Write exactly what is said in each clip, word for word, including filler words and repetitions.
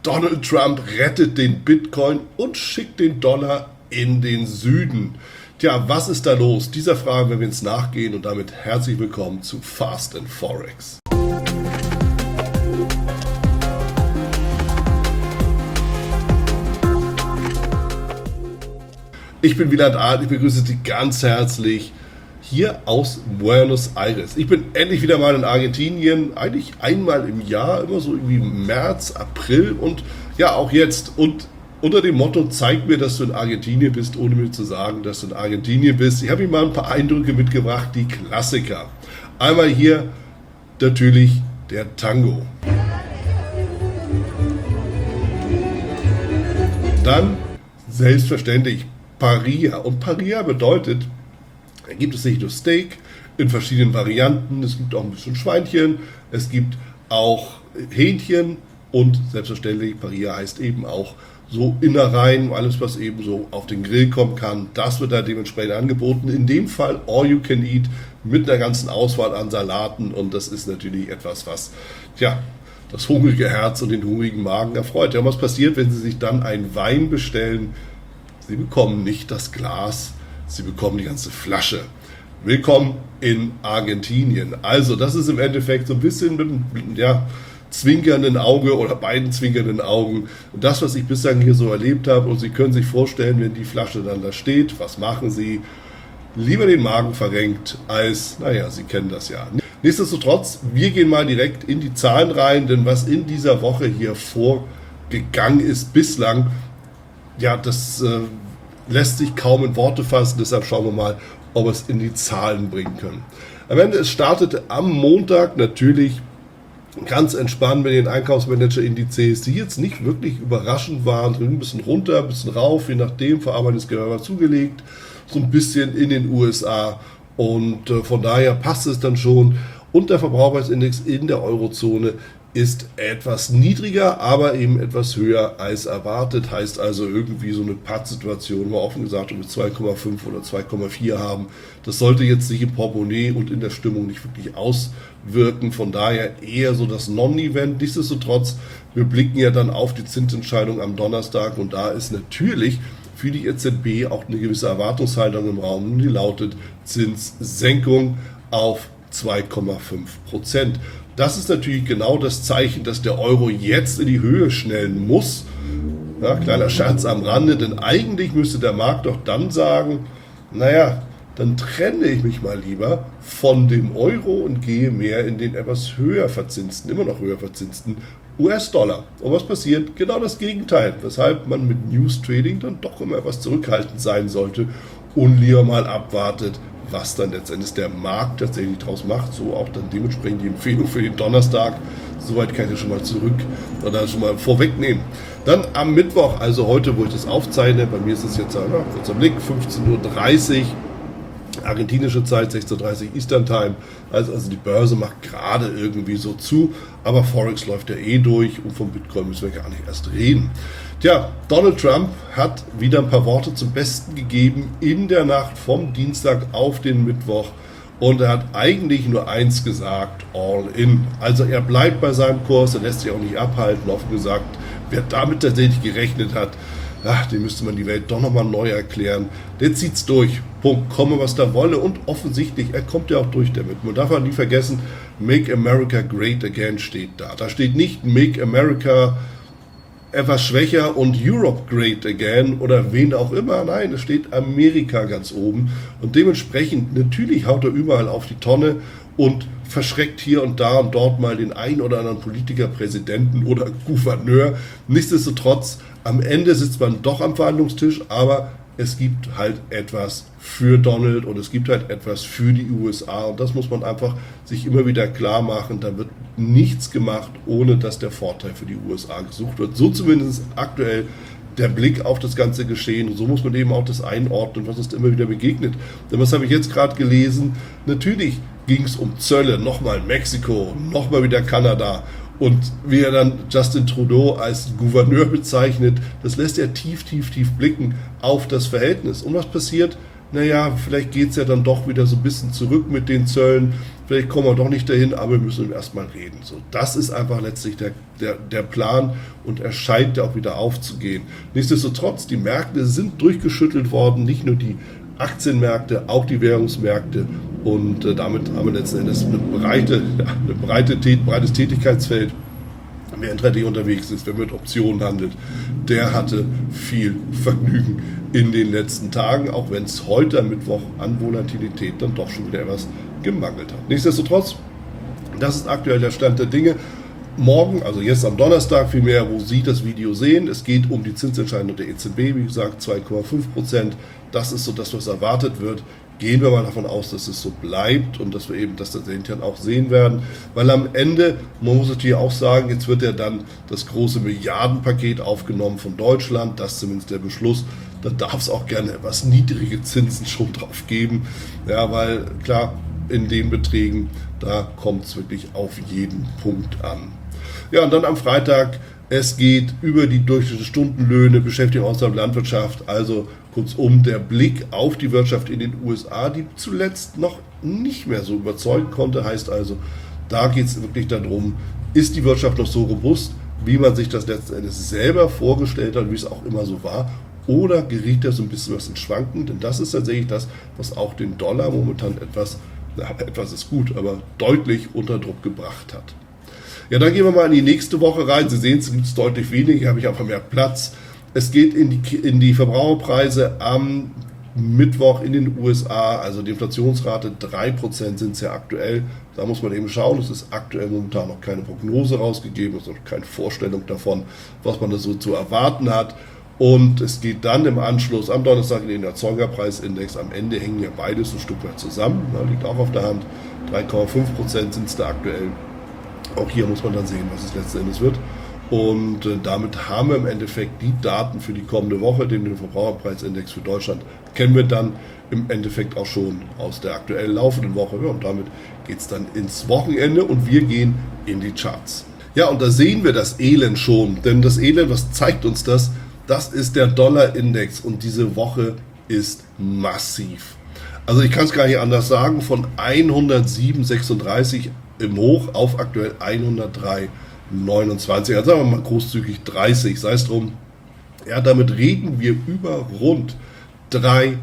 Donald Trump rettet den Bitcoin und schickt den Dollar in den Süden. Tja, was ist da los? Dieser Frage werden wir jetzt nachgehen und damit herzlich willkommen zu Fast and Forex. Ich bin Wieland Art, ich begrüße Sie ganz herzlich hier aus Buenos Aires. Ich bin endlich wieder mal in Argentinien, eigentlich einmal im Jahr, immer so irgendwie März, April und ja auch jetzt. Und unter dem Motto, zeig mir, dass du in Argentinien bist, ohne mir zu sagen, dass du in Argentinien bist. Ich habe Ihnen mal ein paar Eindrücke mitgebracht, die Klassiker. Einmal hier natürlich der Tango. Dann selbstverständlich Paria. Und Paria bedeutet, da gibt es nicht nur Steak in verschiedenen Varianten, es gibt auch ein bisschen Schweinchen, es gibt auch Hähnchen und selbstverständlich Paria heißt eben auch so Innereien, alles was eben so auf den Grill kommen kann, das wird da dementsprechend angeboten. In dem Fall All You Can Eat mit einer ganzen Auswahl an Salaten und das ist natürlich etwas, was ja, das hungrige Herz und den hungrigen Magen erfreut. Ja, was passiert, wenn Sie sich dann einen Wein bestellen? Sie bekommen nicht das Glas, Sie bekommen die ganze Flasche. Willkommen in Argentinien. Also das ist im Endeffekt so ein bisschen mit einem ja, zwinkernden Auge oder beiden zwinkernden Augen. Und das, was ich bislang hier so erlebt habe, und Sie können sich vorstellen, wenn die Flasche dann da steht, was machen Sie? Lieber den Magen verrenkt als, naja, Sie kennen das ja. Nichtsdestotrotz, wir gehen mal direkt in die Zahlen rein, denn was in dieser Woche hier vorgegangen ist bislang, ja, das äh, lässt sich kaum in Worte fassen, deshalb schauen wir mal, ob wir es in die Zahlen bringen können. Am Ende, es startete am Montag natürlich ganz entspannt mit den Einkaufsmanager-Indizes, die jetzt nicht wirklich überraschend waren, ein bisschen runter, ein bisschen rauf, je nachdem, Verarbeitungsgewerbe zugelegt, so ein bisschen in den U S A und äh, von daher passt es dann schon und der Verbraucherpreisindex in der Eurozone ist etwas niedriger, aber eben etwas höher als erwartet. Heißt also irgendwie so eine Pattsituation, wo wir offen gesagt mit zwei Komma fünf oder zwei Komma vier haben. Das sollte jetzt sich im Portemonnaie und in der Stimmung nicht wirklich auswirken. Von daher eher so das Non-Event. Nichtsdestotrotz, wir blicken ja dann auf die Zinsentscheidung am Donnerstag und da ist natürlich für die E Z B auch eine gewisse Erwartungshaltung im Raum. Die lautet Zinssenkung auf zwei Komma fünf Prozent. Das ist natürlich genau das Zeichen, dass der Euro jetzt in die Höhe schnellen muss. Ja, kleiner Scherz am Rande, denn eigentlich müsste der Markt doch dann sagen, naja, dann trenne ich mich mal lieber von dem Euro und gehe mehr in den etwas höher verzinsten, immer noch höher verzinsten U S-Dollar. Und was passiert? Genau das Gegenteil, weshalb man mit News Trading dann doch immer etwas zurückhaltend sein sollte und lieber mal abwartet, was dann letztendlich der Markt tatsächlich draus macht, so auch dann dementsprechend die Empfehlung für den Donnerstag. Soweit kann ich schon mal zurück oder schon mal vorwegnehmen. Dann am Mittwoch, also heute, wo ich das aufzeichne, bei mir ist es jetzt, na, kurzer Blick, fünfzehn Uhr dreißig, argentinische Zeit, sechzehn Uhr dreißig Eastern Time, also, also die Börse macht gerade irgendwie so zu, aber Forex läuft ja eh durch und vom Bitcoin müssen wir gar nicht erst reden. Tja, Donald Trump hat wieder ein paar Worte zum Besten gegeben in der Nacht vom Dienstag auf den Mittwoch und er hat eigentlich nur eins gesagt, all in. Also er bleibt bei seinem Kurs, er lässt sich auch nicht abhalten, offen gesagt, wer damit tatsächlich gerechnet hat, ach, dem müsste man die Welt doch nochmal neu erklären. Der zieht's durch. Punkt, komme was da wolle und offensichtlich, er kommt ja auch durch damit. Man darf auch nie vergessen, Make America Great Again steht da. Da steht nicht Make America etwas schwächer und Europe Great Again oder wen auch immer. Nein, es steht Amerika ganz oben und dementsprechend natürlich haut er überall auf die Tonne und verschreckt hier und da und dort mal den einen oder anderen Politiker, Präsidenten oder Gouverneur. Nichtsdestotrotz, am Ende sitzt man doch am Verhandlungstisch, aber es gibt halt etwas für Donald und es gibt halt etwas für die U S A und das muss man einfach sich immer wieder klar machen. Da wird nichts gemacht, ohne dass der Vorteil für die U S A gesucht wird. So zumindest aktuell der Blick auf das ganze Geschehen. Und so muss man eben auch das einordnen, was uns immer wieder begegnet. Denn was habe ich jetzt gerade gelesen? Natürlich ging es um Zölle, nochmal Mexiko, nochmal wieder Kanada. Und wie er dann Justin Trudeau als Gouverneur bezeichnet, das lässt er tief, tief, tief blicken auf das Verhältnis. Und was passiert? naja, vielleicht geht es ja dann doch wieder so ein bisschen zurück mit den Zöllen, vielleicht kommen wir doch nicht dahin, aber wir müssen erstmal reden. So, das ist einfach letztlich der, der, der Plan und er scheint ja auch wieder aufzugehen. Nichtsdestotrotz, die Märkte sind durchgeschüttelt worden, nicht nur die Aktienmärkte, auch die Währungsmärkte und äh, damit haben wir letzten Endes eine breite, ja, eine breite, breites Tätigkeitsfeld. Wer Intraday unterwegs ist, wer mit Optionen handelt, der hatte viel Vergnügen in den letzten Tagen, auch wenn es heute am Mittwoch an Volatilität dann doch schon wieder etwas gemangelt hat. Nichtsdestotrotz, das ist aktuell der Stand der Dinge. Morgen, also jetzt am Donnerstag vielmehr, wo Sie das Video sehen, es geht um die Zinsentscheidung der E Z B, wie gesagt zwei Komma fünf Prozent, das ist so das, was erwartet wird. Gehen wir mal davon aus, dass es so bleibt und dass wir eben das dann auch sehen werden, weil am Ende, man muss natürlich auch sagen, jetzt wird ja dann das große Milliardenpaket aufgenommen von Deutschland, das ist zumindest der Beschluss, da darf es auch gerne etwas niedrige Zinsen schon drauf geben, ja, weil klar, in den Beträgen, da kommt es wirklich auf jeden Punkt an. Ja, und dann am Freitag, es geht über die durchschnittlichen Stundenlöhne, Beschäftigung außerhalb der Landwirtschaft, also kurzum der Blick auf die Wirtschaft in den U S A, die zuletzt noch nicht mehr so überzeugen konnte, heißt also, da geht es wirklich darum, ist die Wirtschaft noch so robust, wie man sich das letzten Endes selber vorgestellt hat, wie es auch immer so war, oder geriet da so ein bisschen was ins Schwanken, denn das ist tatsächlich das, was auch den Dollar momentan etwas, na, etwas ist gut, aber deutlich unter Druck gebracht hat. Ja, dann gehen wir mal in die nächste Woche rein. Sie sehen, es gibt deutlich weniger, hier habe ich einfach mehr Platz. Es geht in die, in die Verbraucherpreise am Mittwoch in den U S A, also die Inflationsrate drei Prozent sind es ja aktuell. Da muss man eben schauen, es ist aktuell momentan noch keine Prognose rausgegeben, es ist noch keine Vorstellung davon, was man da so zu erwarten hat. Und es geht dann im Anschluss am Donnerstag in den Erzeugerpreisindex. Am Ende hängen ja beides ein Stück weit zusammen, ja, liegt auch auf der Hand. drei Komma fünf Prozent sind es da aktuell. Auch hier muss man dann sehen, was es letzten Endes wird. Und äh, damit haben wir im Endeffekt die Daten für die kommende Woche, den, den Verbraucherpreisindex für Deutschland, kennen wir dann im Endeffekt auch schon aus der aktuell laufenden Woche. Ja, und damit geht es dann ins Wochenende und wir gehen in die Charts. Ja, und da sehen wir das Elend schon, denn das Elend, was zeigt uns das? Das ist der Dollarindex und diese Woche ist massiv. Also ich kann es gar nicht anders sagen, von hundertsieben Komma sechsunddreißig im Hoch auf aktuell hundertdrei Komma neunundzwanzig, also sagen wir mal großzügig dreißig, sei es drum. Ja, damit reden wir über rund drei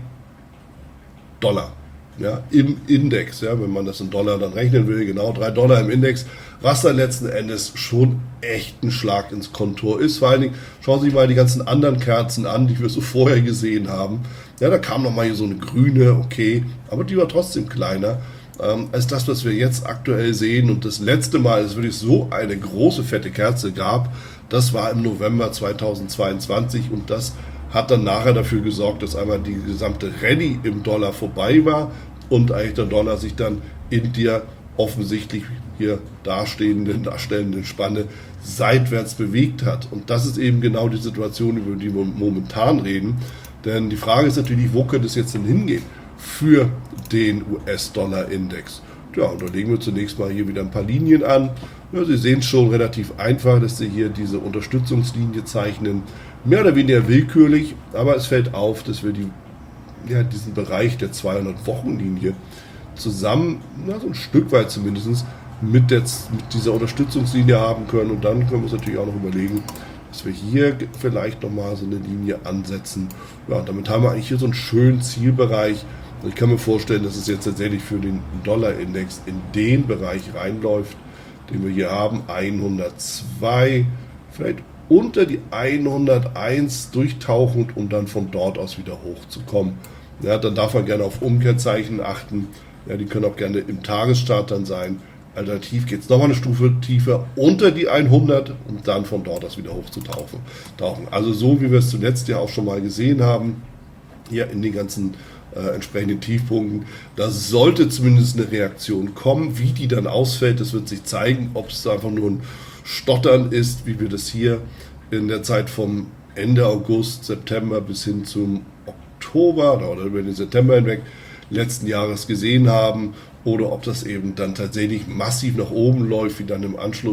Dollar, ja, im Index, ja, wenn man das in Dollar dann rechnen will, genau drei Dollar im Index, was dann letzten Endes schon echt ein Schlag ins Kontor ist. Vor allen Dingen, schauen Sie sich mal die ganzen anderen Kerzen an, die wir so vorher gesehen haben. Ja, da kam noch mal hier so eine grüne, okay, aber die war trotzdem kleiner ähm, als das, was wir jetzt aktuell sehen. Und das letzte Mal, dass es wirklich so eine große, fette Kerze gab, das war im November zweitausendzweiundzwanzig und das hat dann nachher dafür gesorgt, dass einmal die gesamte Rallye im Dollar vorbei war und eigentlich der Dollar sich dann in der offensichtlich hier dastehenden, darstellenden Spanne seitwärts bewegt hat. Und das ist eben genau die Situation, über die wir momentan reden. Denn die Frage ist natürlich, wo könnte es jetzt denn hingehen für den U S-Dollar-Index? Ja, und da legen wir zunächst mal hier wieder ein paar Linien an. Ja, Sie sehen es schon relativ einfach, dass Sie hier diese Unterstützungslinie zeichnen. Mehr oder weniger willkürlich, aber es fällt auf, dass wir die, ja, diesen Bereich der zweihundert-Wochen-Linie zusammen, na, so ein Stück weit zumindest, mit, der, mit dieser Unterstützungslinie haben können. Und dann können wir uns natürlich auch noch überlegen, dass wir hier vielleicht nochmal so eine Linie ansetzen. Ja, und damit haben wir eigentlich hier so einen schönen Zielbereich. Und ich kann mir vorstellen, dass es jetzt tatsächlich für den Dollar-Index in den Bereich reinläuft, den wir hier haben, hundertzwei, vielleicht unter die hunderteins durchtauchend, um dann von dort aus wieder hochzukommen. Ja, dann darf man gerne auf Umkehrzeichen achten. Ja, die können auch gerne im Tagesstart dann sein. Alternativ geht es nochmal eine Stufe tiefer unter die hundert, um dann von dort aus wieder hochzutauchen. Tauchen. Also so, wie wir es zuletzt ja auch schon mal gesehen haben, hier in den ganzen äh, entsprechenden Tiefpunkten. Da sollte zumindest eine Reaktion kommen. Wie die dann ausfällt, das wird sich zeigen, ob es einfach nur ein Stottern ist, wie wir das hier in der Zeit vom Ende August, September bis hin zum Oktober oder über den September hinweg letzten Jahres gesehen haben, oder ob das eben dann tatsächlich massiv nach oben läuft, wie dann im Anschluss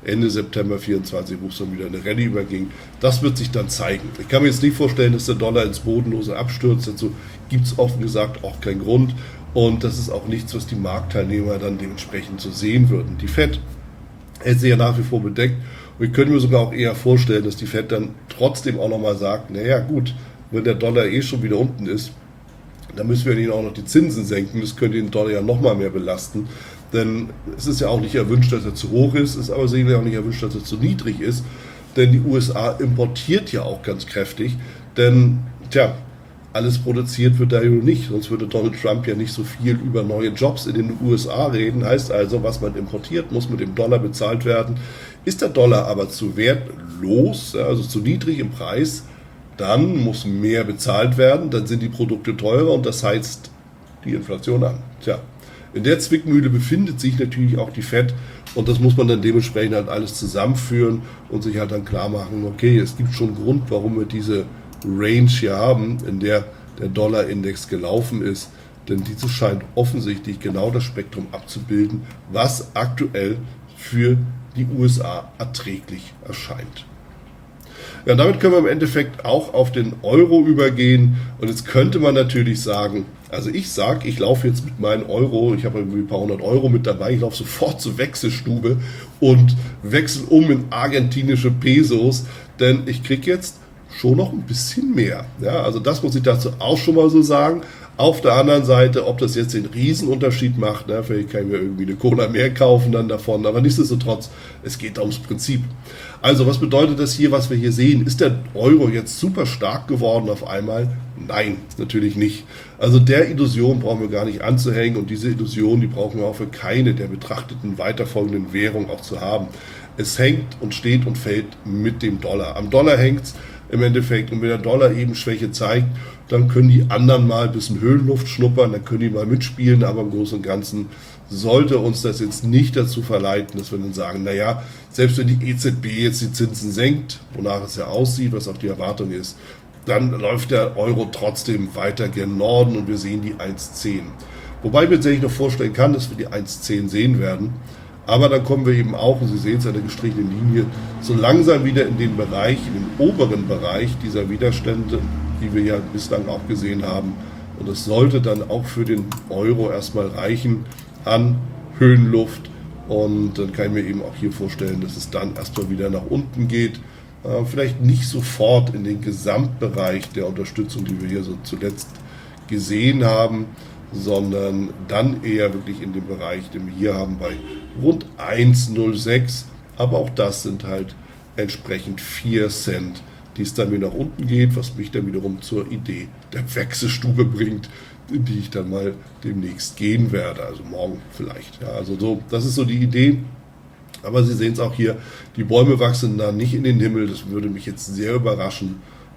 Ende September vierundzwanzig, wo es dann wieder eine Rallye überging. Das wird sich dann zeigen. Ich kann mir jetzt nicht vorstellen, dass der Dollar ins Bodenlose abstürzt. Dazu gibt es offen gesagt auch keinen Grund. Und das ist auch nichts, was die Marktteilnehmer dann dementsprechend so sehen würden. Die Fed hält sich ja nach wie vor bedeckt. Und ich könnte mir sogar auch eher vorstellen, dass die Fed dann trotzdem auch nochmal sagt, naja gut, wenn der Dollar eh schon wieder unten ist, dann müssen wir ihnen auch noch die Zinsen senken. Das könnte den Dollar ja nochmal mehr belasten. Denn es ist ja auch nicht erwünscht, dass er zu hoch ist, es ist aber sicherlich auch nicht erwünscht, dass er zu niedrig ist. Denn die U S A importiert ja auch ganz kräftig. Denn, tja, alles produziert wird da ja nicht. Sonst würde Donald Trump ja nicht so viel über neue Jobs in den U S A reden. Heißt also, was man importiert, muss mit dem Dollar bezahlt werden. Ist der Dollar aber zu wertlos, also zu niedrig im Preis, dann muss mehr bezahlt werden, dann sind die Produkte teurer und das heizt die Inflation an. Tja, in der Zwickmühle befindet sich natürlich auch die Fed und das muss man dann dementsprechend halt alles zusammenführen und sich halt dann klar machen, okay, es gibt schon einen Grund, warum wir diese Range hier haben, in der der Dollar-Index gelaufen ist, denn diese scheint offensichtlich genau das Spektrum abzubilden, was aktuell für die U S A erträglich erscheint. Ja, damit können wir im Endeffekt auch auf den Euro übergehen und jetzt könnte man natürlich sagen, also ich sage, ich laufe jetzt mit meinen Euro, ich habe irgendwie ein paar hundert Euro mit dabei, ich laufe sofort zur Wechselstube und wechsle um in argentinische Pesos, denn ich kriege jetzt schon noch ein bisschen mehr. Ja, also das muss ich dazu auch schon mal so sagen. Auf der anderen Seite, ob das jetzt den Riesenunterschied macht, ne, vielleicht kann ich mir irgendwie eine Cola mehr kaufen dann davon, aber nichtsdestotrotz, es geht ums Prinzip. Also was bedeutet das hier, was wir hier sehen? Ist der Euro jetzt super stark geworden auf einmal? Nein, natürlich nicht. Also der Illusion brauchen wir gar nicht anzuhängen und diese Illusion, die brauchen wir auch für keine der betrachteten weiterfolgenden Währungen auch zu haben. Es hängt und steht und fällt mit dem Dollar. Am Dollar hängt es im Endeffekt und wenn der Dollar eben Schwäche zeigt, dann können die anderen mal ein bisschen Höhenluft schnuppern, dann können die mal mitspielen, aber im Großen und Ganzen sollte uns das jetzt nicht dazu verleiten, dass wir dann sagen, naja, selbst wenn die E Z B jetzt die Zinsen senkt, wonach es ja aussieht, was auch die Erwartung ist, dann läuft der Euro trotzdem weiter gen Norden und wir sehen die eins Komma zehn. Wobei ich mir tatsächlich noch vorstellen kann, dass wir die eins Komma zehn sehen werden, aber dann kommen wir eben auch, und Sie sehen es an der gestrichenen Linie, so langsam wieder in den Bereich, in den oberen Bereich dieser Widerstände, die wir ja bislang auch gesehen haben. Und das sollte dann auch für den Euro erstmal reichen an Höhenluft. Und dann kann ich mir eben auch hier vorstellen, dass es dann erstmal wieder nach unten geht. Äh, vielleicht nicht sofort in den Gesamtbereich der Unterstützung, die wir hier so zuletzt gesehen haben, sondern dann eher wirklich in dem Bereich, den wir hier haben, bei rund eins Komma null sechs. Aber auch das sind halt entsprechend vier Cent, die es dann wieder nach unten geht, was mich dann wiederum zur Idee der Wechselstube bringt, in die ich dann mal demnächst gehen werde, also morgen vielleicht. Ja, also so, das ist so die Idee. Aber Sie sehen es auch hier, die Bäume wachsen da nicht in den Himmel, das würde mich jetzt sehr überraschen.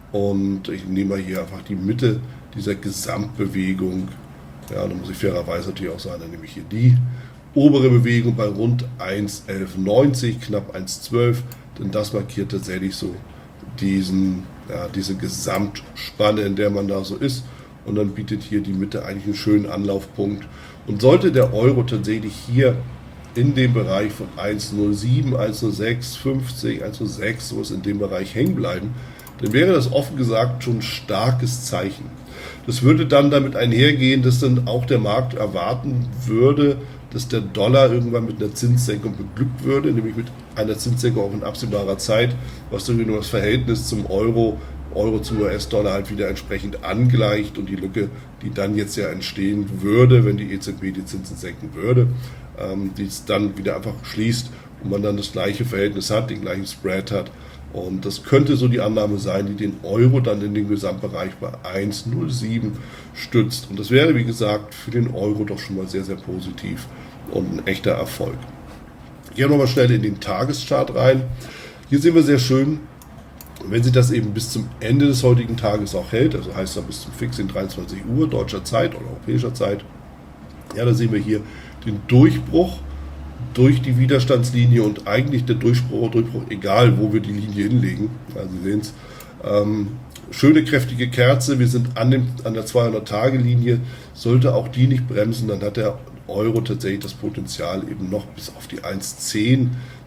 Und ich nehme mal hier einfach die Mitte dieser Gesamtbewegung. Ja, da muss ich fairerweise natürlich auch sagen, dann nehme ich hier die obere Bewegung bei rund eins Komma elf neunzig, knapp eins Komma zwölf, denn das markiert tatsächlich so diesen, ja, diese Gesamtspanne, in der man da so ist. Und dann bietet hier die Mitte eigentlich einen schönen Anlaufpunkt. Und sollte der Euro tatsächlich hier in dem Bereich von eins Komma null sieben, eins Komma null sechs, fünfzig, eins Komma null sechs, sowas in dem Bereich hängen bleiben, dann wäre das offen gesagt schon ein starkes Zeichen. Das würde dann damit einhergehen, dass dann auch der Markt erwarten würde, dass der Dollar irgendwann mit einer Zinssenkung beglückt würde, nämlich mit einer Zinssenkung auch in absehbarer Zeit, was dann nur das Verhältnis zum Euro, Euro zum U S-Dollar halt wieder entsprechend angleicht und die Lücke, die dann jetzt ja entstehen würde, wenn die E Z B die Zinsen senken würde, ähm, die es dann wieder einfach schließt und man dann das gleiche Verhältnis hat, den gleichen Spread hat. Und das könnte so die Annahme sein, die den Euro dann in den Gesamtbereich bei eins Komma null sieben stützt. Und das wäre, wie gesagt, für den Euro doch schon mal sehr, sehr positiv und ein echter Erfolg. Gehen wir nochmal schnell in den Tageschart rein. Hier sehen wir sehr schön, wenn sich das eben bis zum Ende des heutigen Tages auch hält, also heißt das bis zum Fix in dreiundzwanzig Uhr deutscher Zeit oder europäischer Zeit, ja, da sehen wir hier den Durchbruch durch die Widerstandslinie und eigentlich der Durchbruch, Durchbruch egal, wo wir die Linie hinlegen. Also Sie sehen es. Ähm, schöne, kräftige Kerze. Wir sind an, dem, an der zweihundert-Tage-Linie. Sollte auch die nicht bremsen, dann hat der Euro tatsächlich das Potenzial, eben noch bis auf die eins Komma zehn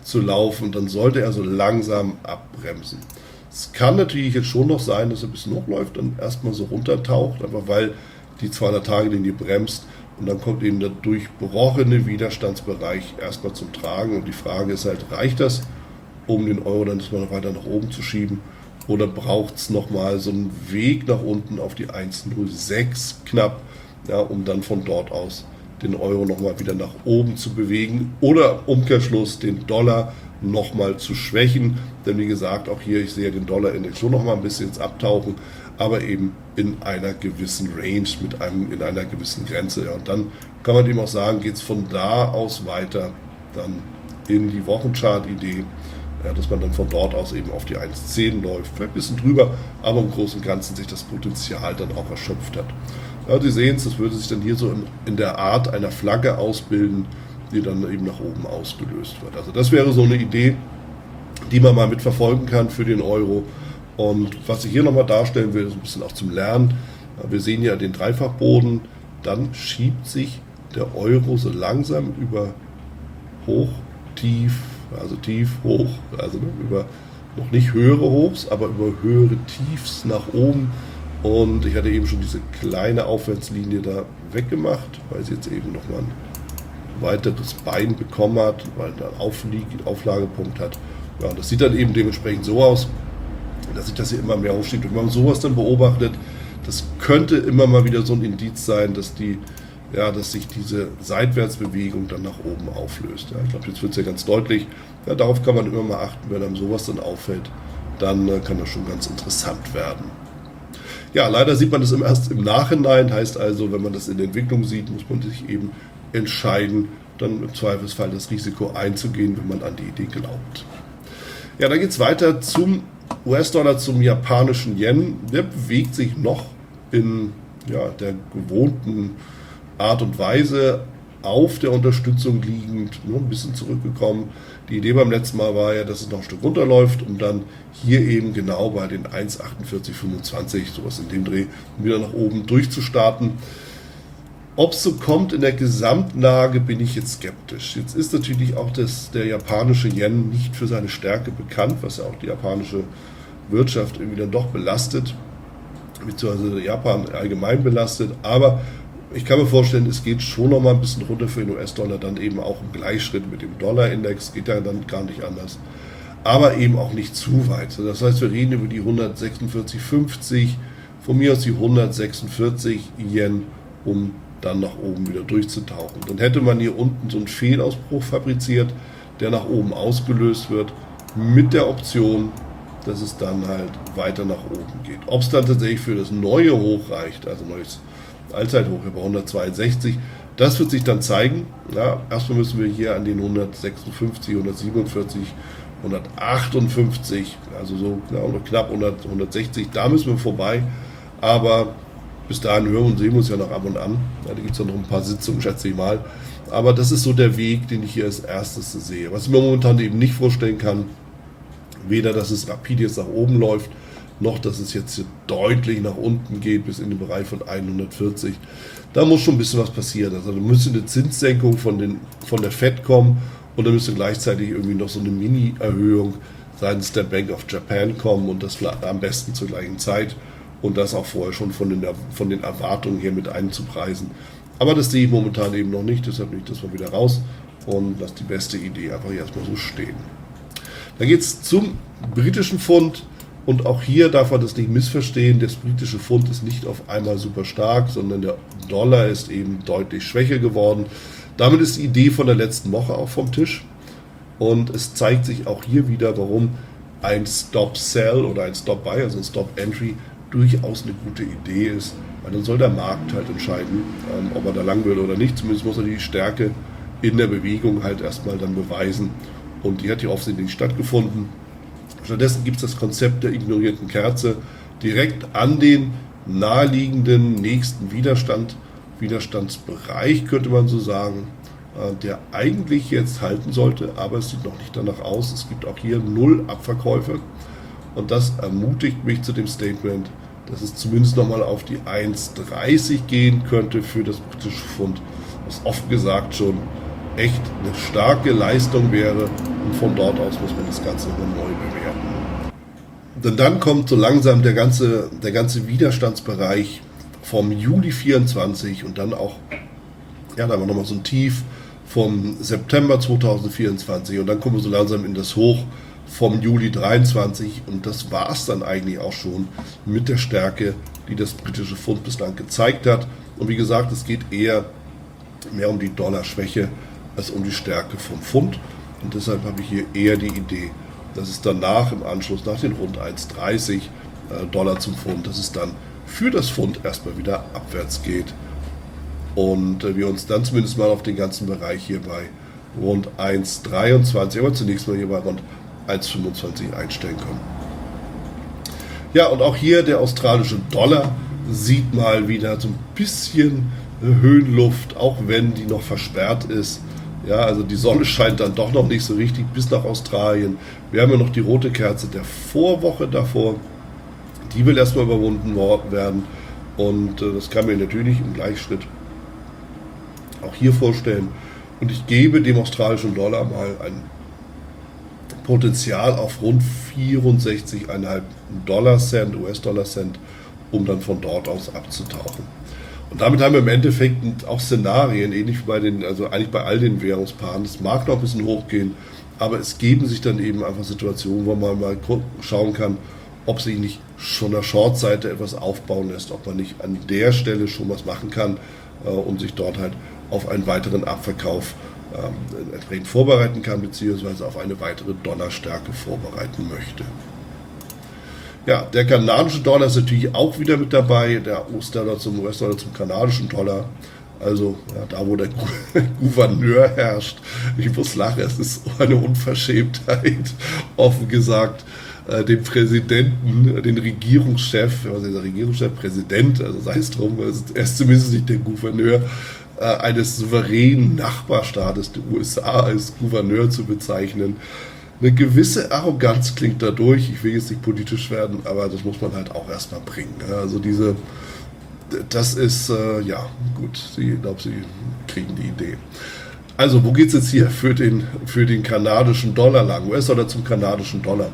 zu laufen, dann sollte er so langsam abbremsen. Es kann natürlich jetzt schon noch sein, dass er ein bisschen hochläuft und erstmal so runtertaucht, einfach weil die zweihundert-Tage-Linie bremst und dann kommt eben der durchbrochene Widerstandsbereich erstmal zum Tragen und die Frage ist halt, reicht das, um den Euro dann mal noch weiter nach oben zu schieben oder braucht es nochmal so einen Weg nach unten auf die eins Komma null sechs knapp, ja, um dann von dort aus den Euro nochmal wieder nach oben zu bewegen oder im Umkehrschluss den Dollar nochmal zu schwächen, denn wie gesagt, auch hier, ich sehe den Dollar-Index schon nochmal ein bisschen ins Abtauchen, aber eben in einer gewissen Range, mit einem, in einer gewissen Grenze. Ja. Und dann kann man eben auch sagen, geht es von da aus weiter dann in die Wochenchart-Idee, ja, dass man dann von dort aus eben auf die eins Komma zehn läuft, vielleicht ein bisschen drüber, aber im Großen und Ganzen sich das Potenzial dann auch erschöpft hat. Ja, Sie sehen es, das würde sich dann hier so in, in der Art einer Flagge ausbilden, die dann eben nach oben ausgelöst wird. Also das wäre so eine Idee, die man mal mitverfolgen kann für den Euro. Und was ich hier nochmal darstellen will, ist ein bisschen auch zum Lernen. Wir sehen ja den Dreifachboden, dann schiebt sich der Euro so langsam über hoch, tief, also tief, hoch, also über noch nicht höhere Hochs, aber über höhere Tiefs nach oben. Und ich hatte eben schon diese kleine Aufwärtslinie da weggemacht, weil sie jetzt eben nochmal ein weiteres Bein bekommen hat, weil er einen Auflagepunkt hat. Ja, das sieht dann eben dementsprechend so aus, dass sich das hier immer mehr aufschiebt. Und wenn man sowas dann beobachtet, das könnte immer mal wieder so ein Indiz sein, dass die, ja, dass sich diese Seitwärtsbewegung dann nach oben auflöst. Ja, ich glaube, jetzt wird es ja ganz deutlich. Ja, darauf kann man immer mal achten, wenn einem sowas dann auffällt, dann äh, kann das schon ganz interessant werden. Ja, leider sieht man das erst im Nachhinein, heißt also, wenn man das in der Entwicklung sieht, muss man sich eben entscheiden, dann im Zweifelsfall das Risiko einzugehen, wenn man an die Idee glaubt. Ja, dann geht es weiter zum U S-Dollar, zum japanischen Yen. Der bewegt sich noch in ja, der gewohnten Art und Weise auf der Unterstützung liegend, nur ein bisschen zurückgekommen. Die Idee beim letzten Mal war ja, dass es noch ein Stück runterläuft, um dann hier eben genau bei den eins Komma achtundvierzig fünfundzwanzig, sowas in dem Dreh, wieder nach oben durchzustarten. Ob es so kommt in der Gesamtlage, bin ich jetzt skeptisch. Jetzt ist natürlich auch das, der japanische Yen nicht für seine Stärke bekannt, was ja auch die japanische Wirtschaft irgendwie dann doch belastet, beziehungsweise Japan allgemein belastet. Aber ich kann mir vorstellen, es geht schon noch mal ein bisschen runter für den U S-Dollar, dann eben auch im Gleichschritt mit dem Dollar-Index, geht ja dann gar nicht anders. Aber eben auch nicht zu weit. Das heißt, wir reden über die hundertsechsundvierzig fünfzig, von mir aus die hundertsechsundvierzig Yen, um dann nach oben wieder durchzutauchen. Dann hätte man hier unten so einen Fehlausbruch fabriziert, der nach oben ausgelöst wird, mit der Option, dass es dann halt weiter nach oben geht. Ob es dann tatsächlich für das neue Hoch reicht, also neues Allzeithoch über hundertzweiundsechzig, das wird sich dann zeigen. Ja, erstmal müssen wir hier an den hundertsechsundfünfzig, hundertsiebenundvierzig, hundertachtundfünfzig, also so ja, knapp hundert, hundertsechzig, da müssen wir vorbei, aber bis dahin hören und sehen wir uns ja noch ab und an. Ja, da gibt es ja noch ein paar Sitzungen, schätze ich mal. Aber das ist so der Weg, den ich hier als erstes sehe. Was ich mir momentan eben nicht vorstellen kann, weder, dass es rapide jetzt nach oben läuft, noch, dass es jetzt hier deutlich nach unten geht, bis in den Bereich von hundertvierzig. Da muss schon ein bisschen was passieren. Also da müsste eine Zinssenkung von, den, von der Fed kommen und da müsste gleichzeitig irgendwie noch so eine Mini-Erhöhung seitens der Bank of Japan kommen und das am besten zur gleichen Zeit. Und das auch vorher schon von den, von den Erwartungen hier mit einzupreisen. Aber das sehe ich momentan eben noch nicht, deshalb nicht das mal wieder raus und lasse die beste Idee einfach erstmal so stehen. Dann geht es zum britischen Pfund und auch hier darf man das nicht missverstehen, das britische Pfund ist nicht auf einmal super stark, sondern der Dollar ist eben deutlich schwächer geworden. Damit ist die Idee von der letzten Woche auch vom Tisch und es zeigt sich auch hier wieder, warum ein Stop-Sell oder ein Stop-Buy, also ein Stop-Entry, durchaus eine gute Idee ist, weil dann soll der Markt halt entscheiden, ähm, ob er da lang will oder nicht. Zumindest muss er die Stärke in der Bewegung halt erstmal dann beweisen und die hat hier offensichtlich nicht stattgefunden. Stattdessen gibt es das Konzept der ignorierten Kerze direkt an den naheliegenden nächsten Widerstand, Widerstandsbereich könnte man so sagen, äh, der eigentlich jetzt halten sollte, aber es sieht noch nicht danach aus. Es gibt auch hier null Abverkäufe. Und das ermutigt mich zu dem Statement, dass es zumindest nochmal auf die eins Komma dreißig gehen könnte für das britische Pfund, was offen gesagt schon echt eine starke Leistung wäre. und von dort aus muss man das Ganze nochmal neu bewerten. Denn dann kommt so langsam der ganze, der ganze Widerstandsbereich vom Juli vierundzwanzig und dann auch, ja, da haben wir nochmal so ein Tief vom September zweitausendvierundzwanzig und dann kommen wir so langsam in das Hoch vom Juli dreiundzwanzig und das war es dann eigentlich auch schon mit der Stärke, die das britische Pfund bislang gezeigt hat. Und wie gesagt, es geht eher mehr um die Dollarschwäche als um die Stärke vom Pfund. Und deshalb habe ich hier eher die Idee, dass es danach im Anschluss nach den rund eins Komma dreißig Dollar zum Pfund, dass es dann für das Pfund erstmal wieder abwärts geht. Und wir uns dann zumindest mal auf den ganzen Bereich hier bei rund eins Komma dreiundzwanzig, aber zunächst mal hier bei rund eins Komma fünfundzwanzig einstellen können. Ja, und auch hier der australische Dollar sieht mal wieder so ein bisschen Höhenluft, auch wenn die noch versperrt ist. Ja, also die Sonne scheint dann doch noch nicht so richtig bis nach Australien. Wir haben ja noch die rote Kerze der Vorwoche davor. Die will erstmal überwunden werden. Und äh, das kann mir natürlich im Gleichschritt auch hier vorstellen. Und ich gebe dem australischen Dollar mal ein Potenzial auf rund vierundsechzig Komma fünf Dollar Cent, U S-Dollar Cent, um dann von dort aus abzutauchen. Und damit haben wir im Endeffekt auch Szenarien, ähnlich wie bei den, also eigentlich bei all den Währungspaaren. Es mag noch ein bisschen hochgehen, aber es geben sich dann eben einfach Situationen, wo man mal schauen kann, ob sich nicht schon der Short-Seite etwas aufbauen lässt, ob man nicht an der Stelle schon was machen kann äh, und sich dort halt auf einen weiteren Abverkauf ähm, entsprechend vorbereiten kann, beziehungsweise auf eine weitere Dollarstärke vorbereiten möchte. Ja, der kanadische Dollar ist natürlich auch wieder mit dabei, der U S-Dollar zum U S-Dollar zum kanadischen Dollar. Also ja, da, wo der Gouverneur herrscht. Ich muss lachen, es ist eine Unverschämtheit, offen gesagt, äh, dem Präsidenten, den Regierungschef, was ist der Regierungschef, Präsident, also sei es drum, er ist zumindest nicht der Gouverneur äh, eines souveränen Nachbarstaates, der U S A, als Gouverneur zu bezeichnen. Eine gewisse Arroganz klingt dadurch, ich will jetzt nicht politisch werden, aber das muss man halt auch erstmal bringen. Also diese, das ist, äh, ja, gut, ich glaube, Sie kriegen die Idee. Also, wo geht es jetzt hier für den, für den kanadischen Dollar lang? U S-Dollar zum kanadischen Dollar.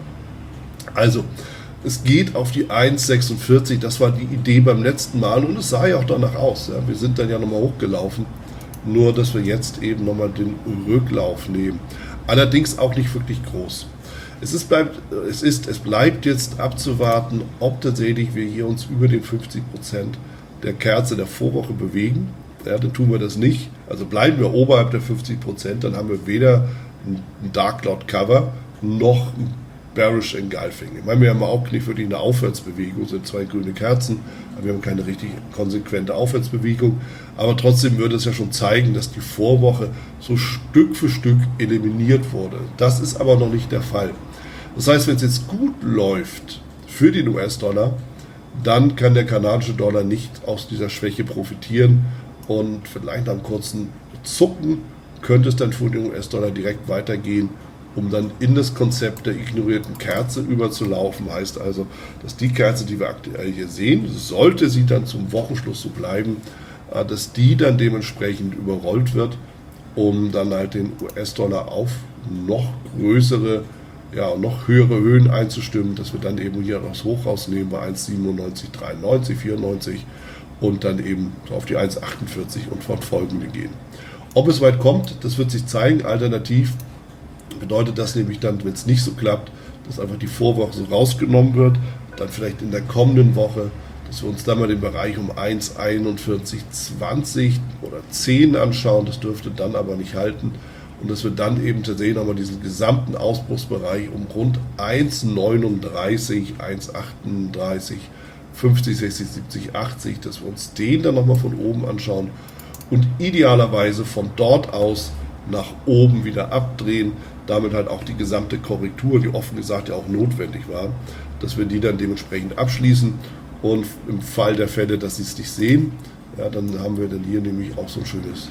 Also, es geht auf die eins Komma sechsundvierzig, das war die Idee beim letzten Mal und es sah ja auch danach aus. Ja. Wir sind dann ja nochmal hochgelaufen, nur dass wir jetzt eben nochmal den Rücklauf nehmen. Allerdings auch nicht wirklich groß. Es ist, bleibt, es ist, es bleibt jetzt abzuwarten, ob tatsächlich wir hier uns über den fünfzig Prozent der Kerze der Vorwoche bewegen. Ja, dann tun wir das nicht. Also bleiben wir oberhalb der fünfzig Prozent, dann haben wir weder ein Dark Cloud Cover noch ein Bearish Engulfing. Ich meine, wir haben auch nicht wirklich eine Aufwärtsbewegung, sind zwei grüne Kerzen, aber wir haben keine richtig konsequente Aufwärtsbewegung. Aber trotzdem würde es ja schon zeigen, dass die Vorwoche so Stück für Stück eliminiert wurde. Das ist aber noch nicht der Fall. Das heißt, wenn es jetzt gut läuft für den U S-Dollar, dann kann der kanadische Dollar nicht aus dieser Schwäche profitieren und vielleicht nach einem kurzen Zucken könnte es dann für den U S-Dollar direkt weitergehen, um dann in das Konzept der ignorierten Kerze überzulaufen. Heißt also, dass die Kerze, die wir aktuell hier sehen, sollte sie dann zum Wochenschluss so bleiben, dass die dann dementsprechend überrollt wird, um dann halt den U S-Dollar auf noch größere, ja, noch höhere Höhen einzustimmen, dass wir dann eben hier das Hoch rausnehmen bei eins Komma siebenundneunzig, dreiundneunzig, vierundneunzig und dann eben auf die eins Komma achtundvierzig und fortfolgende gehen. Ob es weit kommt, das wird sich zeigen. Alternativ bedeutet das nämlich dann, wenn es nicht so klappt, dass einfach die Vorwoche so rausgenommen wird, dann vielleicht in der kommenden Woche, dass wir uns dann mal den Bereich um eins Komma einundvierzig, zwanzig oder zehn anschauen, das dürfte dann aber nicht halten und dass wir dann eben tatsächlich nochmal diesen gesamten Ausbruchsbereich um rund eins Komma neununddreißig, eins Komma achtunddreißig, fünfzig, sechzig, siebzig, achtzig, dass wir uns den dann nochmal von oben anschauen und idealerweise von dort aus nach oben wieder abdrehen, damit halt auch die gesamte Korrektur, die offen gesagt ja auch notwendig war, dass wir die dann dementsprechend abschließen und im Fall der Fälle, dass sie es nicht sehen, ja, dann haben wir dann hier nämlich auch so ein schönes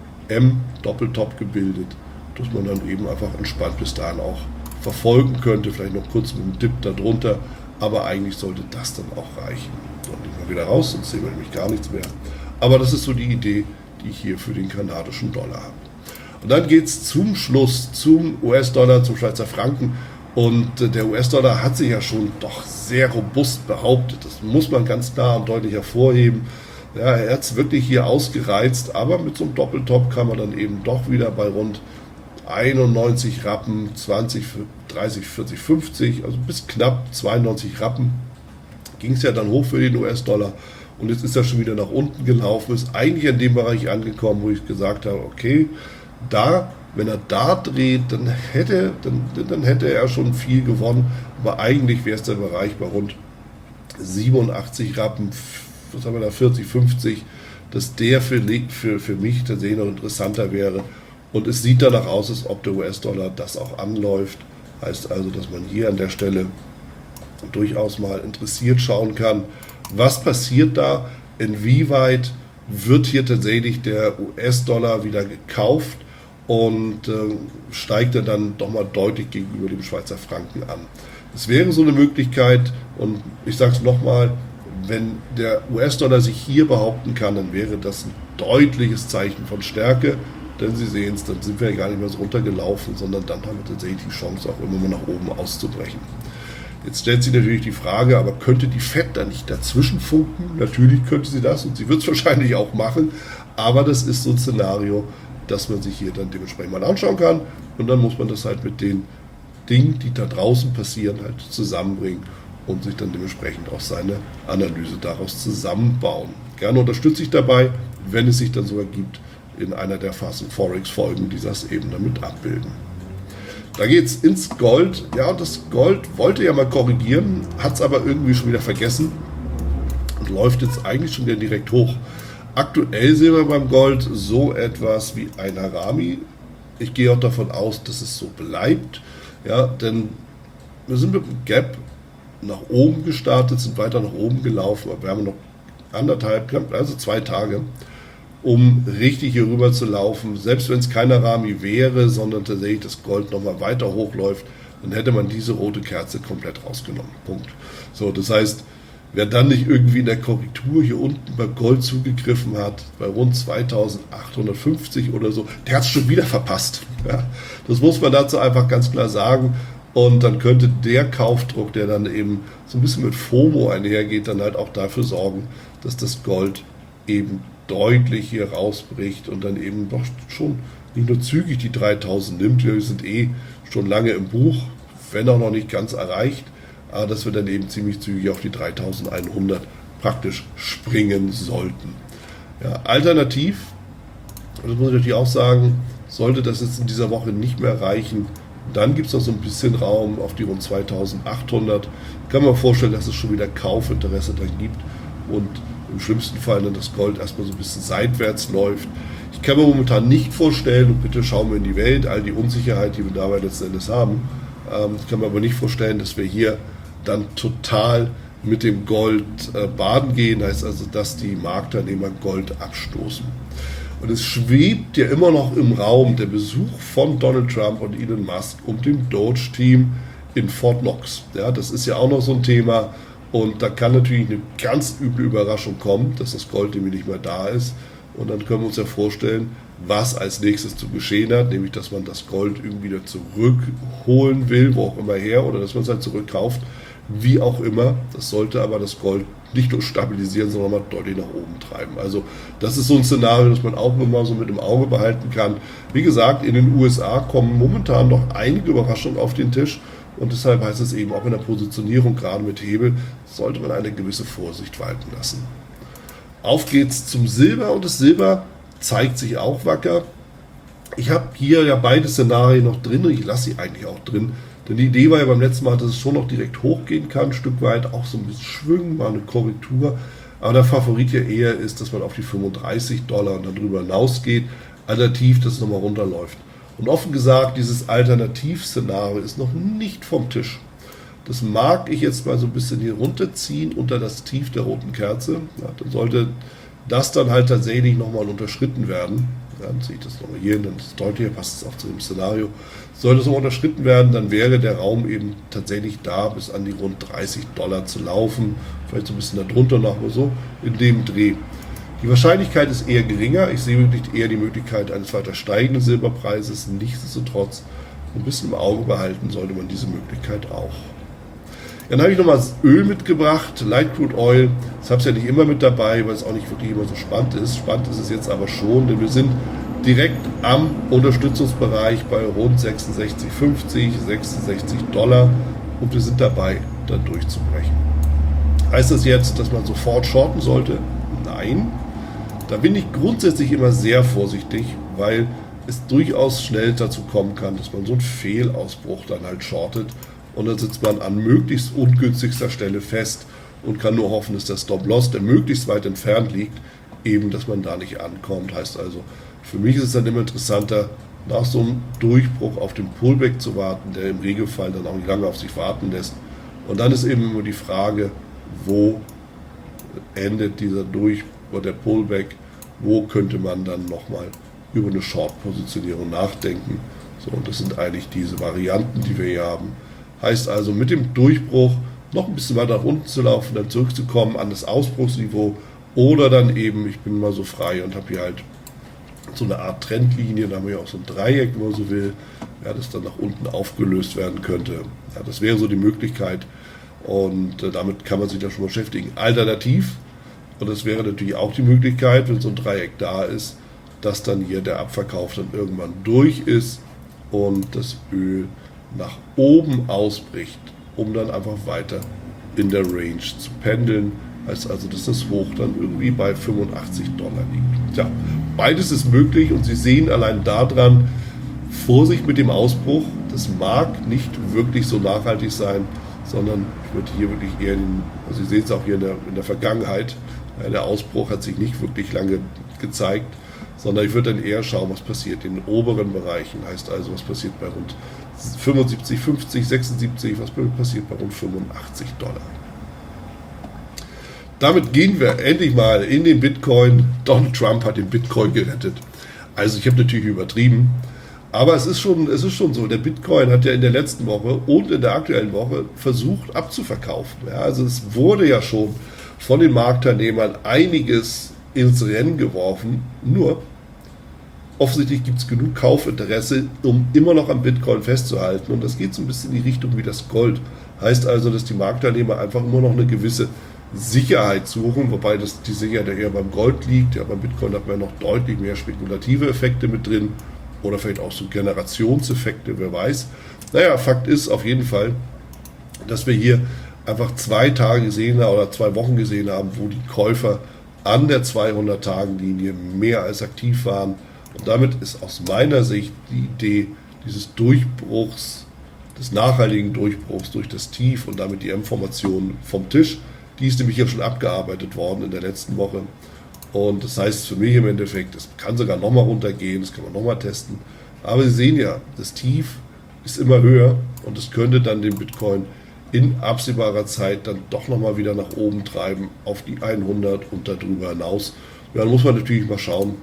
M-Doppeltop gebildet, dass man dann eben einfach entspannt bis dahin auch verfolgen könnte, vielleicht noch kurz mit dem Dip darunter, aber eigentlich sollte das dann auch reichen. Dann nehmen wir wieder raus, sonst sehen wir nämlich gar nichts mehr. Aber das ist so die Idee, die ich hier für den kanadischen Dollar habe. Und dann geht es zum Schluss zum U S-Dollar, zum Schweizer Franken. Und der U S-Dollar hat sich ja schon doch sehr robust behauptet. Das muss man ganz klar und deutlich hervorheben. Ja, er hat es wirklich hier ausgereizt, aber mit so einem Doppeltop kann man dann eben doch wieder bei rund einundneunzig Rappen, zwanzig, dreißig, vierzig, fünfzig, also bis knapp zweiundneunzig Rappen, ging es ja dann hoch für den U S-Dollar. Und jetzt ist er schon wieder nach unten gelaufen, ist eigentlich in dem Bereich angekommen, wo ich gesagt habe, okay, da, wenn er da dreht, dann hätte, dann, dann hätte er schon viel gewonnen. Aber eigentlich wäre es der Bereich bei rund siebenundachtzig Rappen, was haben wir da, vierzig, fünfzig, dass der für, für, für mich tatsächlich noch interessanter wäre. Und es sieht danach aus, als ob der U S-Dollar das auch anläuft. Heißt also, dass man hier an der Stelle durchaus mal interessiert schauen kann, was passiert da, inwieweit wird hier tatsächlich der U S-Dollar wieder gekauft und äh, steigt er dann doch mal deutlich gegenüber dem Schweizer Franken an. Es wäre so eine Möglichkeit, und ich sage es nochmal, wenn der U S-Dollar sich hier behaupten kann, dann wäre das ein deutliches Zeichen von Stärke, denn Sie sehen es, dann sind wir ja gar nicht mehr so runtergelaufen, sondern dann haben wir tatsächlich die Chance, auch immer mal nach oben auszubrechen. Jetzt stellt sich natürlich die Frage, aber könnte die Fed da nicht dazwischen funken? Natürlich könnte sie das und sie wird es wahrscheinlich auch machen, aber das ist so ein Szenario, das man sich hier dann dementsprechend mal anschauen kann und dann muss man das halt mit den Dingen, die da draußen passieren, halt zusammenbringen und sich dann dementsprechend auch seine Analyse daraus zusammenbauen. Gerne unterstütze ich dabei, wenn es sich dann so ergibt, in einer der Fast Forex Folgen, die das eben damit abbilden. Da geht es ins Gold. Ja, und das Gold wollte ja mal korrigieren, hat es aber irgendwie schon wieder vergessen und läuft jetzt eigentlich schon wieder direkt hoch. Aktuell sehen wir beim Gold so etwas wie ein Harami. Ich gehe auch davon aus, dass es so bleibt. Ja, denn wir sind mit dem Gap nach oben gestartet, sind weiter nach oben gelaufen, aber wir haben noch anderthalb, also zwei Tage, um richtig hier rüber zu laufen. Selbst wenn es kein Harami wäre, sondern tatsächlich das Gold nochmal weiter hochläuft, dann hätte man diese rote Kerze komplett rausgenommen. Punkt. So, das heißt, wer dann nicht irgendwie in der Korrektur hier unten beim Gold zugegriffen hat, bei rund zweitausendachthundertfünfzig oder so, der hat es schon wieder verpasst. Ja, das muss man dazu einfach ganz klar sagen. Und dann könnte der Kaufdruck, der dann eben so ein bisschen mit FOMO einhergeht, dann halt auch dafür sorgen, dass das Gold eben deutlich hier rausbricht und dann eben doch schon nicht nur zügig die dreitausend nimmt, wir sind eh schon lange im Buch, wenn auch noch nicht ganz erreicht, aber dass wir dann eben ziemlich zügig auf die dreitausendeinhundert praktisch springen sollten. Ja, alternativ, das muss ich natürlich auch sagen, sollte das jetzt in dieser Woche nicht mehr reichen, dann gibt es noch so ein bisschen Raum auf die rund zweitausendachthundert. Kann man vorstellen, dass es schon wieder Kaufinteresse da gibt und im schlimmsten Fall dann das Gold erstmal so ein bisschen seitwärts läuft. Ich kann mir momentan nicht vorstellen, und bitte schauen wir in die Welt, all die Unsicherheit, die wir dabei letzten Endes haben, ähm, ich kann mir aber nicht vorstellen, dass wir hier dann total mit dem Gold äh, baden gehen, heißt also, dass die Marktteilnehmer Gold abstoßen. Und es schwebt ja immer noch im Raum der Besuch von Donald Trump und Elon Musk und dem Doge-Team in Fort Knox. Ja, das ist ja auch noch so ein Thema. Und da kann natürlich eine ganz üble Überraschung kommen, dass das Gold nämlich nicht mehr da ist. Und dann können wir uns ja vorstellen, was als nächstes zu geschehen hat, nämlich dass man das Gold irgendwie wieder zurückholen will, wo auch immer her, oder dass man es halt zurückkauft, wie auch immer. Das sollte aber das Gold nicht nur stabilisieren, sondern mal deutlich nach oben treiben. Also das ist so ein Szenario, das man auch immer so mit im Auge behalten kann. Wie gesagt, in den U S A kommen momentan noch einige Überraschungen auf den Tisch. Und deshalb heißt es eben auch in der Positionierung, gerade mit Hebel, sollte man eine gewisse Vorsicht walten lassen. Auf geht's zum Silber und das Silber zeigt sich auch wacker. Ich habe hier ja beide Szenarien noch drin und ich lasse sie eigentlich auch drin. Denn die Idee war ja beim letzten Mal, dass es schon noch direkt hochgehen kann, ein Stück weit, auch so ein bisschen schwingen, mal eine Korrektur. Aber der Favorit ja eher ist, dass man auf die fünfunddreißig Dollar und dann drüber hinausgeht, alternativ, dass es nochmal runterläuft. Und offen gesagt, dieses Alternativszenario ist noch nicht vom Tisch. Das mag ich jetzt mal so ein bisschen hier runterziehen unter das Tief der roten Kerze. Ja, dann sollte das dann halt tatsächlich nochmal unterschritten werden. Ja, dann ziehe ich das nochmal hier hin, dann ist es deutlicher, passt es auch zu dem Szenario. Sollte es noch unterschritten werden, dann wäre der Raum eben tatsächlich da, bis an die rund dreißig Dollar zu laufen. Vielleicht so ein bisschen darunter noch, aber so in dem Dreh. Die Wahrscheinlichkeit ist eher geringer. Ich sehe wirklich eher die Möglichkeit eines weiter steigenden Silberpreises. Nichtsdestotrotz ein bisschen im Auge behalten sollte man diese Möglichkeit auch. Dann habe ich noch mal das Öl mitgebracht, Light Crude Oil. Das habe ich ja nicht immer mit dabei, weil es auch nicht wirklich immer so spannend ist. Spannend ist es jetzt aber schon, denn wir sind direkt am Unterstützungsbereich bei rund sechsundsechzig fünfzig, sechsundsechzig Dollar und wir sind dabei, da durchzubrechen. Heißt das jetzt, dass man sofort shorten sollte? Nein. Da bin ich grundsätzlich immer sehr vorsichtig, weil es durchaus schnell dazu kommen kann, dass man so einen Fehlausbruch dann halt shortet und dann sitzt man an möglichst ungünstigster Stelle fest und kann nur hoffen, dass der Stop-Loss, der möglichst weit entfernt liegt, eben, dass man da nicht ankommt. Heißt also, für mich ist es dann immer interessanter, nach so einem Durchbruch auf den Pullback zu warten, der im Regelfall dann auch nicht lange auf sich warten lässt. Und dann ist eben immer die Frage, wo endet dieser Durch- oder der Pullback, wo könnte man dann nochmal über eine Short-Positionierung nachdenken. So, und das sind eigentlich diese Varianten, die wir hier haben. Heißt also, mit dem Durchbruch noch ein bisschen weiter nach unten zu laufen, dann zurückzukommen an das Ausbruchsniveau oder dann eben, ich bin mal so frei und habe hier halt so eine Art Trendlinie, da haben wir ja auch so ein Dreieck, wenn man so will, ja, das dann nach unten aufgelöst werden könnte. Ja, das wäre so die Möglichkeit und äh, damit kann man sich da schon mal beschäftigen. Alternativ, und das wäre natürlich auch die Möglichkeit, wenn so ein Dreieck da ist, dass dann hier der Abverkauf dann irgendwann durch ist und das Öl nach oben ausbricht, um dann einfach weiter in der Range zu pendeln. Heißt also, dass das Hoch dann irgendwie bei fünfundachtzig Dollar liegt. Tja, beides ist möglich und Sie sehen allein daran, Vorsicht mit dem Ausbruch. Das mag nicht wirklich so nachhaltig sein, sondern ich würde hier wirklich eher, den, also Sie sehen es auch hier in der, in der Vergangenheit, ja, der Ausbruch hat sich nicht wirklich lange gezeigt, sondern ich würde dann eher schauen, was passiert in den oberen Bereichen. Heißt also, was passiert bei rund fünfundsiebzig, fünfzig, sechsundsiebzig, was passiert bei rund fünfundachtzig Dollar. Damit gehen wir endlich mal in den Bitcoin. Donald Trump hat den Bitcoin gerettet. Also ich habe natürlich übertrieben, aber es ist schon, es ist schon so, der Bitcoin hat ja in der letzten Woche und in der aktuellen Woche versucht abzuverkaufen. Ja, also es wurde ja schon von den Marktteilnehmern einiges ins Rennen geworfen, nur offensichtlich gibt es genug Kaufinteresse, um immer noch am Bitcoin festzuhalten und das geht so ein bisschen in die Richtung wie das Gold. Heißt also, dass die Marktteilnehmer einfach immer noch eine gewisse Sicherheit suchen, wobei das die Sicherheit eher beim Gold liegt. Ja, beim Bitcoin hat man noch deutlich mehr spekulative Effekte mit drin oder vielleicht auch so Generationseffekte, wer weiß. Naja, Fakt ist auf jeden Fall, dass wir hier einfach zwei Tage gesehen haben oder zwei Wochen gesehen haben, wo die Käufer an der zweihundert-Tage-Linie mehr als aktiv waren. Und damit ist aus meiner Sicht die Idee dieses Durchbruchs, des nachhaltigen Durchbruchs durch das Tief und damit die Informationen vom Tisch. Die ist nämlich ja schon abgearbeitet worden in der letzten Woche. Und das heißt für mich im Endeffekt, es kann sogar nochmal runtergehen, das kann man nochmal testen. Aber Sie sehen ja, das Tief ist immer höher und es könnte dann den Bitcoin in absehbarer Zeit dann doch nochmal wieder nach oben treiben, auf die hundert und darüber hinaus. Ja, dann muss man natürlich mal schauen,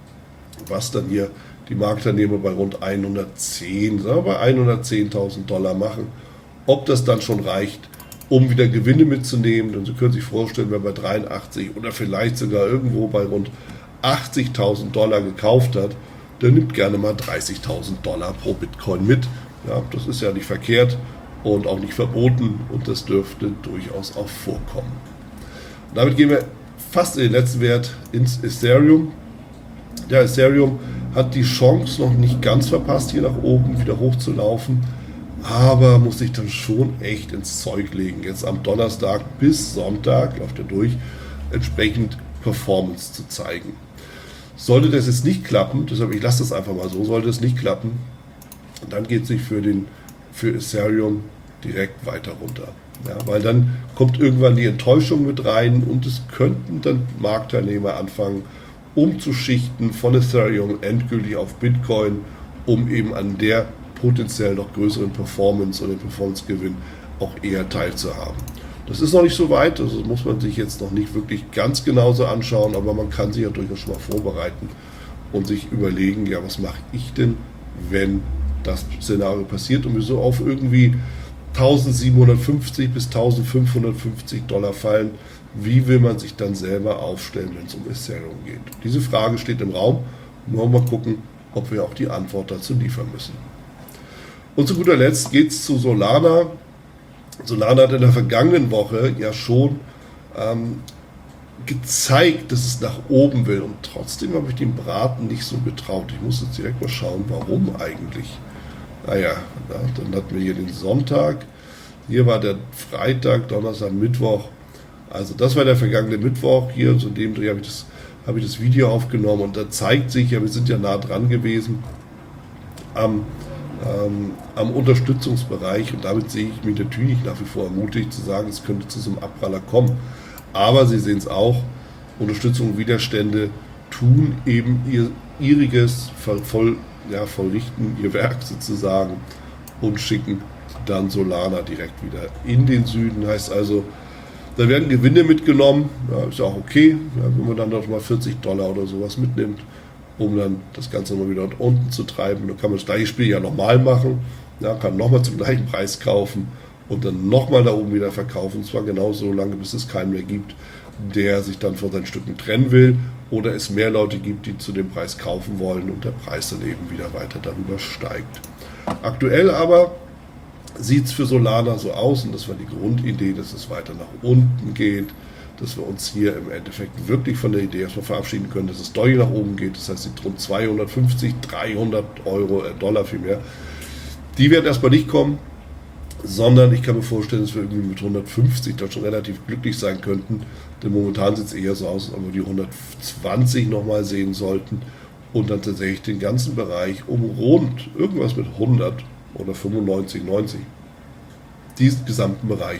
was dann hier die Marktteilnehmer bei rund hundertzehn, sagen wir bei hundertzehntausend Dollar machen. Ob das dann schon reicht, um wieder Gewinne mitzunehmen, denn Sie können sich vorstellen, wer bei dreiundachtzig oder vielleicht sogar irgendwo bei rund achtzigtausend Dollar gekauft hat, der nimmt gerne mal dreißigtausend Dollar pro Bitcoin mit. Ja, das ist ja nicht verkehrt und auch nicht verboten und das dürfte durchaus auch vorkommen. Und damit gehen wir fast in den letzten Wert, ins Ethereum. Ja, Ethereum hat die Chance noch nicht ganz verpasst, hier nach oben wieder hochzulaufen, aber muss sich dann schon echt ins Zeug legen. Jetzt am Donnerstag bis Sonntag läuft er durch, entsprechend Performance zu zeigen. Sollte das jetzt nicht klappen, deshalb ich lasse das einfach mal so, sollte es nicht klappen, dann geht es sich für, den, für Ethereum direkt weiter runter. Ja, weil dann kommt irgendwann die Enttäuschung mit rein und es könnten dann Marktteilnehmer anfangen, umzuschichten von Ethereum endgültig auf Bitcoin, um eben an der potenziell noch größeren Performance oder Performance-Gewinn auch eher teilzuhaben. Das ist noch nicht so weit, also das muss man sich jetzt noch nicht wirklich ganz genauso anschauen, aber man kann sich ja durchaus schon mal vorbereiten und sich überlegen, ja, was mache ich denn, wenn das Szenario passiert und wir so auf irgendwie eintausendsiebenhundertfünfzig bis eintausendfünfhundertfünfzig Dollar fallen. Wie will man sich dann selber aufstellen, wenn es um Ethereum geht? Diese Frage steht im Raum. Nur mal gucken, ob wir auch die Antwort dazu liefern müssen. Und zu guter Letzt geht es zu Solana. Solana hat in der vergangenen Woche ja schon ähm, gezeigt, dass es nach oben will. Und trotzdem habe ich dem Braten nicht so getraut. Ich muss jetzt direkt mal schauen, warum eigentlich. Naja, na, dann hatten wir hier den Sonntag. Hier war der Freitag, Donnerstag, Mittwoch. Also das war der vergangene Mittwoch. Hier, zu dem Dreh habe ich das, habe ich das Video aufgenommen. Und da zeigt sich, ja, wir sind ja nah dran gewesen am, ähm, am Unterstützungsbereich. Und damit sehe ich mich natürlich nach wie vor ermutigt zu sagen, es könnte zu so einem Abpraller kommen. Aber Sie sehen es auch, Unterstützung und Widerstände tun eben ihr ihriges, voll, ja, vollrichten ihr Werk sozusagen und schicken dann Solana direkt wieder in den Süden. Heißt also, da werden Gewinne mitgenommen, ja, ist ja auch okay, ja, wenn man dann doch mal vierzig Dollar oder sowas mitnimmt, um dann das Ganze mal wieder dort unten zu treiben. Dann kann man das gleiche Spiel ja nochmal machen, ja, kann nochmal zum gleichen Preis kaufen und dann nochmal da oben wieder verkaufen, und zwar genauso lange, bis es keinen mehr gibt, der sich dann von seinen Stücken trennen will oder es mehr Leute gibt, die zu dem Preis kaufen wollen und der Preis dann eben wieder weiter darüber steigt. Aktuell aber sieht es für Solana so aus, und das war die Grundidee, dass es weiter nach unten geht, dass wir uns hier im Endeffekt wirklich von der Idee erstmal verabschieden können, dass es deutlich nach oben geht, das heißt, die rund zweihundertfünfzig, dreihundert Euro, äh Dollar vielmehr, die werden erstmal nicht kommen, sondern ich kann mir vorstellen, dass wir irgendwie mit hundertfünfzig da schon relativ glücklich sein könnten, denn momentan sieht es eher so aus, als ob wir die hundertzwanzig nochmal sehen sollten und dann tatsächlich den ganzen Bereich um rund irgendwas mit hundert oder fünfundneunzig, neunzig, diesen gesamten Bereich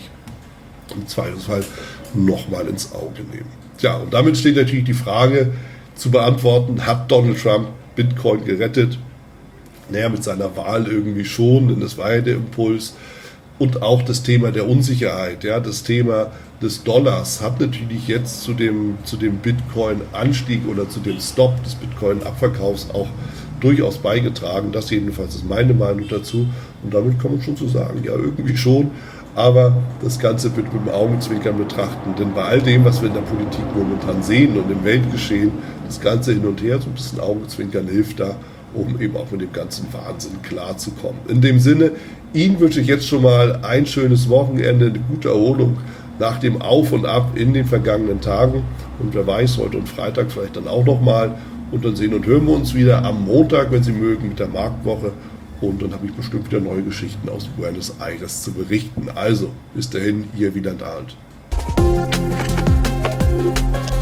im Zweifelsfall nochmal ins Auge nehmen. Tja, und damit steht natürlich die Frage zu beantworten, hat Donald Trump Bitcoin gerettet? Naja, mit seiner Wahl irgendwie schon, denn das war ja der Impuls. Und auch das Thema der Unsicherheit, ja, das Thema des Dollars hat natürlich jetzt zu dem, zu dem Bitcoin-Anstieg oder zu dem Stop des Bitcoin-Abverkaufs auch durchaus beigetragen. Das jedenfalls ist meine Meinung dazu. Und damit kann man schon so sagen, ja, irgendwie schon. Aber das Ganze wird mit dem Augenzwinkern betrachten. Denn bei all dem, was wir in der Politik momentan sehen und im Weltgeschehen, das Ganze hin und her, so ein bisschen Augenzwinkern hilft da, um eben auch mit dem ganzen Wahnsinn klarzukommen. In dem Sinne, Ihnen wünsche ich jetzt schon mal ein schönes Wochenende, eine gute Erholung nach dem Auf und Ab in den vergangenen Tagen. Und wer weiß, heute und Freitag vielleicht dann auch nochmal. Und dann sehen und hören wir uns wieder am Montag, wenn Sie mögen, mit der Marktwoche. Und dann habe ich bestimmt wieder neue Geschichten aus Buenos Aires zu berichten. Also, bis dahin, Ihr Wieland Arndt.